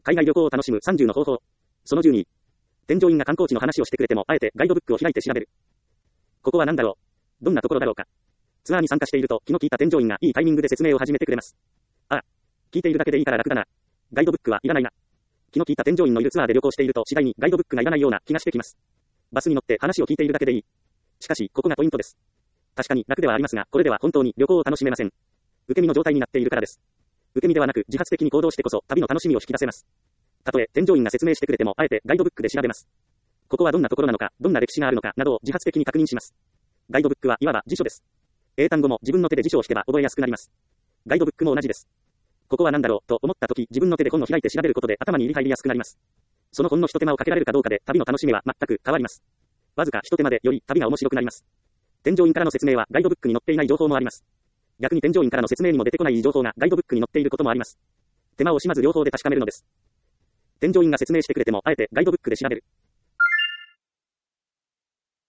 海外旅行を楽しむ30の方法。その12。添乗員が観光地の話をしてくれても、あえてガイドブックを開いて調べる。ここは何だろう。どんなところだろうか。ツアーに参加していると、気の利いた添乗員がいいタイミングで説明を始めてくれます。ああ。聞いているだけでいいから楽だな。ガイドブックはいらないな。気の利いた添乗員のいるツアーで旅行していると、次第にガイドブックがいらないような気がしてきます。バスに乗って話を聞いているだけでいい。しかし、ここがポイントです。確かに楽ではありますが、これでは本当に旅行を楽しめません。受け身の状態になっているからです。受け身ではなく、自発的に行動してこそ、旅の楽しみを引き出せます。たとえ、添乗員が説明してくれても、あえてガイドブックで調べます。ここはどんなところなのか、どんな歴史があるのか、などを自発的に確認します。ガイドブックはいわば辞書です。英単語も自分の手で辞書を引けば覚えやすくなります。ガイドブックも同じです。ここは何だろうと思ったとき、自分の手で本を開いて調べることで頭に入りやすくなります。その本の一手間をかけられるかどうかで、旅の楽しみは全く変わります。わずか一手間でより旅が面白くなります。添乗員からの説明はガイドブックに載っていない情報もあります。逆に添乗員からの説明にも出てこない情報がガイドブックに載っていることもあります。手間を惜しまず両方で確かめるのです。添乗員が説明してくれても、あえてガイドブックで調べる。